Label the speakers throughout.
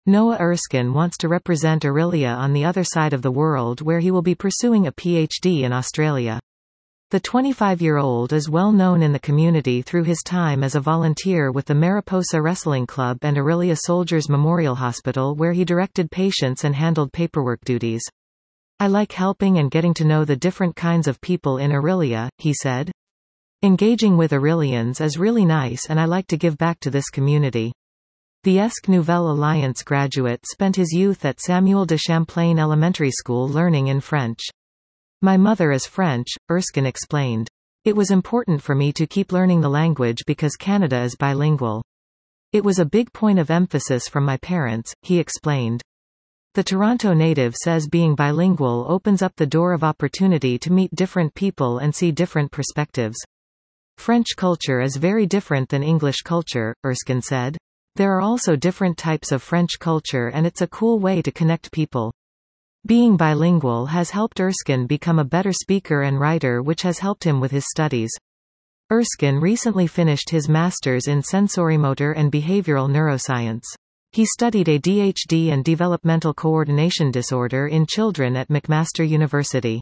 Speaker 1: Noah Erskine wants to represent Orillia on the other side of the world, where he will be pursuing a PhD in Australia. The 25-year-old is well known in the community through his time as a volunteer with the Mariposa Wrestling Club and Orillia Soldiers Memorial Hospital, where he directed patients and handled paperwork duties. "I like helping and getting to know the different kinds of people in Orillia," he said. "Engaging with Orillians is really nice, and I like to give back to this community." The Esque Nouvelle Alliance graduate spent his youth at Samuel de Champlain Elementary School learning in French. "My mother is French," Erskine explained. "It was important for me to keep learning the language because Canada is bilingual. It was a big point of emphasis from my parents," he explained. The Toronto native says being bilingual opens up the door of opportunity to meet different people and see different perspectives. "French culture is very different than English culture," Erskine said. "There are also different types of French culture, and it's a cool way to connect people." Being bilingual has helped Erskine become a better speaker and writer, which has helped him with his studies. Erskine recently finished his master's in sensorimotor and behavioral neuroscience. He studied ADHD and developmental coordination disorder in children at McMaster University.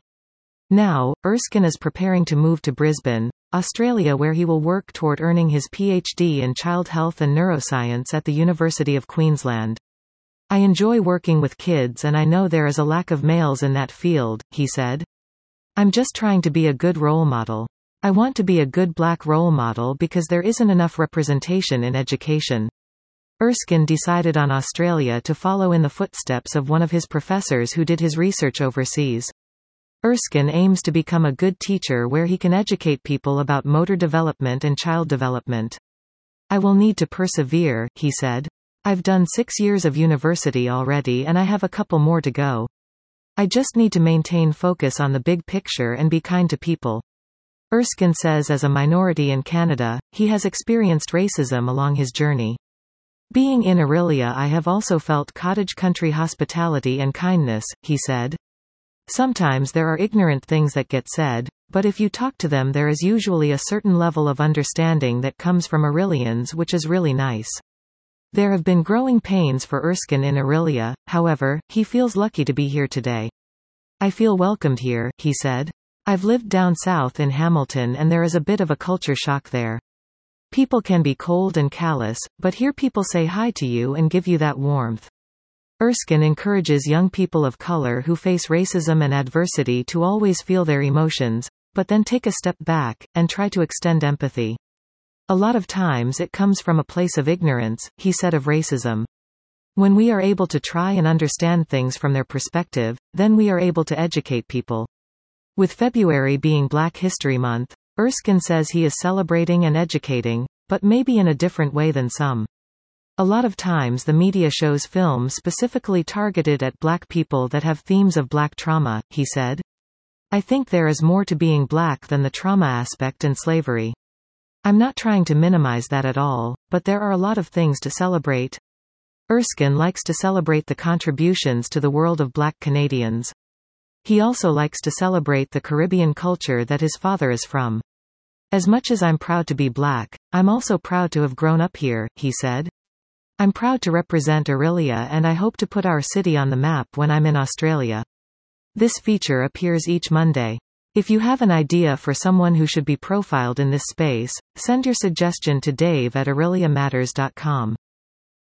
Speaker 1: Now, Erskine is preparing to move to Brisbane, Australia, where he will work toward earning his PhD in child health and neuroscience at the University of Queensland. "I enjoy working with kids, and I know there is a lack of males in that field," he said. "I'm just trying to be a good role model. I want to be a good black role model because there isn't enough representation in education." Erskine decided on Australia to follow in the footsteps of one of his professors who did his research overseas. Erskine aims to become a good teacher where he can educate people about motor development and child development. "I will need to persevere," he said. "I've done 6 years of university already, and I have a couple more to go. I just need to maintain focus on the big picture and be kind to people." Erskine says as a minority in Canada, he has experienced racism along his journey. "Being in Orillia, I have also felt cottage country hospitality and kindness," he said. "Sometimes there are ignorant things that get said, but if you talk to them there is usually a certain level of understanding that comes from Orillians, which is really nice." There have been growing pains for Erskine in Orillia, however, he feels lucky to be here today. "I feel welcomed here," he said. "I've lived down south in Hamilton and there is a bit of a culture shock there. People can be cold and callous, but here people say hi to you and give you that warmth." Erskine encourages young people of color who face racism and adversity to always feel their emotions, but then take a step back, and try to extend empathy. "A lot of times it comes from a place of ignorance," he said of racism. "When we are able to try and understand things from their perspective, then we are able to educate people." With February being Black History Month, Erskine says he is celebrating and educating, but maybe in a different way than some. "A lot of times the media shows films specifically targeted at black people that have themes of black trauma," he said. "I think there is more to being black than the trauma aspect and slavery. I'm not trying to minimize that at all, but there are a lot of things to celebrate." Erskine likes to celebrate the contributions to the world of black Canadians. He also likes to celebrate the Caribbean culture that his father is from. "As much as I'm proud to be black, I'm also proud to have grown up here," he said. "I'm proud to represent Orillia, and I hope to put our city on the map when I'm in Australia." This feature appears each Monday. If you have an idea for someone who should be profiled in this space, send your suggestion to dave@orilliamatters.com.